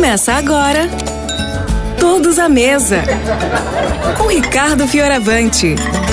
Começa agora, Todos à Mesa, com Ricardo Fioravante.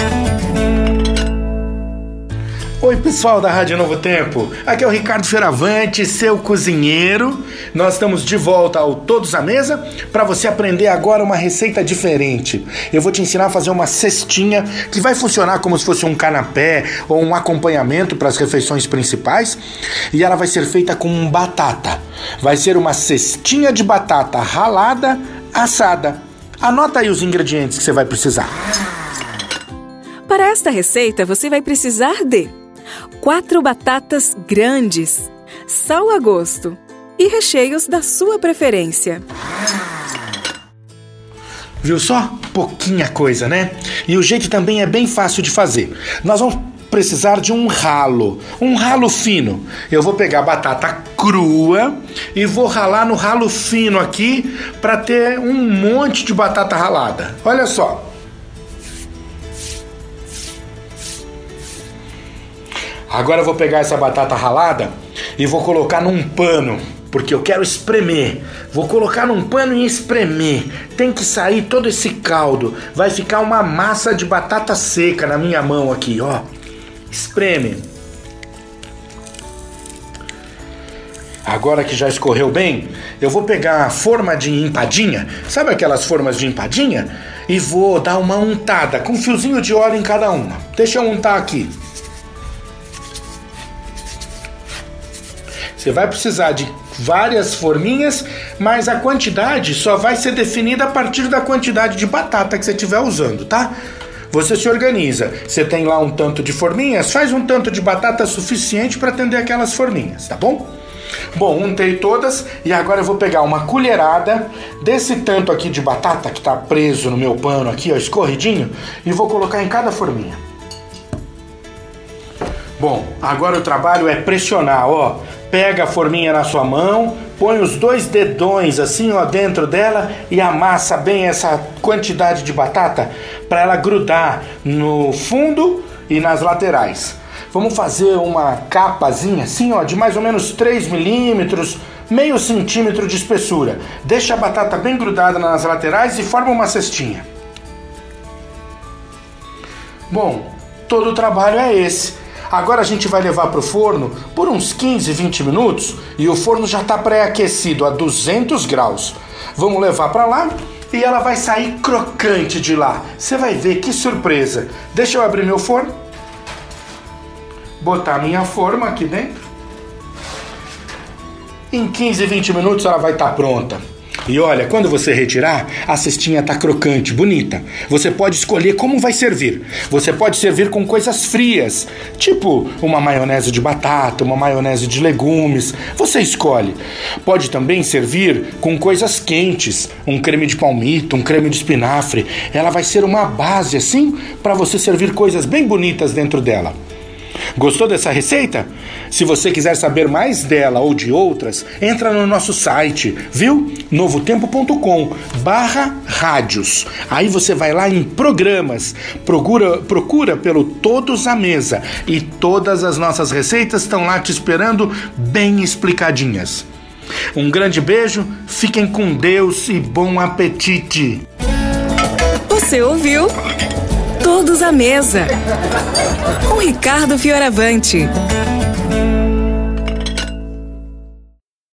Oi pessoal da Rádio Novo Tempo, aqui é o Ricardo Fioravante, seu cozinheiro. Nós estamos de volta ao Todos à Mesa para você aprender agora uma receita diferente. Eu vou te ensinar a fazer uma cestinha que vai funcionar como se fosse um canapé ou um acompanhamento para as refeições principais, e ela vai ser feita com batata. Vai ser uma cestinha de batata ralada, assada. Anota aí os ingredientes que você vai precisar. Para esta receita você vai precisar de 4 batatas grandes, sal a gosto e recheios da sua preferência. Viu só? Pouquinha coisa, né? E o jeito também é bem fácil de fazer. Nós vamos precisar de um ralo fino. Eu vou pegar a batata crua e vou ralar no ralo fino aqui para ter um monte de batata ralada. Olha só. Agora eu vou pegar essa batata ralada e vou colocar num pano, porque eu quero espremer. Vou colocar num pano e espremer. Tem que sair todo esse caldo. Vai ficar uma massa de batata seca na minha mão aqui, ó. Espreme. Agora que já escorreu bem, eu vou pegar a forma de empadinha. Sabe aquelas formas de empadinha? E vou dar uma untada com um fiozinho de óleo em cada uma. Deixa eu untar aqui. Você vai precisar de várias forminhas, mas a quantidade só vai ser definida a partir da quantidade de batata que você estiver usando, tá? Você se organiza. Você tem lá um tanto de forminhas, faz um tanto de batata suficiente para atender aquelas forminhas, tá bom? Bom, untei todas e agora eu vou pegar uma colherada desse tanto aqui de batata que tá preso no meu pano aqui, ó, escorridinho, e vou colocar em cada forminha. Bom, agora o trabalho é pressionar, ó. Pega a forminha na sua mão, põe os 2 dedões assim, ó, dentro dela e amassa bem essa quantidade de batata para ela grudar no fundo e nas laterais. Vamos fazer uma capazinha assim, ó, de mais ou menos 3 milímetros, meio centímetro de espessura. Deixa a batata bem grudada nas laterais e forma uma cestinha. Bom, todo o trabalho é esse. Agora a gente vai levar para o forno por uns 15, 20 minutos e o forno já está pré-aquecido a 200 graus. Vamos levar para lá e ela vai sair crocante de lá. Você vai ver que surpresa. Deixa eu abrir meu forno. Botar minha forma aqui dentro. Em 15, 20 minutos ela vai estar pronta. E olha, quando você retirar, a cestinha tá crocante, bonita. Você pode escolher como vai servir. Você pode servir com coisas frias, tipo uma maionese de batata, uma maionese de legumes. Você escolhe. Pode também servir com coisas quentes, um creme de palmito, um creme de espinafre. Ela vai ser uma base, assim, para você servir coisas bem bonitas dentro dela. Gostou dessa receita? Se você quiser saber mais dela ou de outras, entra no nosso site, viu? novotempo.com/rádios. Aí você vai lá em programas, procura pelo Todos à Mesa e todas as nossas receitas estão lá te esperando bem explicadinhas. Um grande beijo, fiquem com Deus e bom apetite! Você ouviu? Todos à Mesa, com Ricardo Fioravante.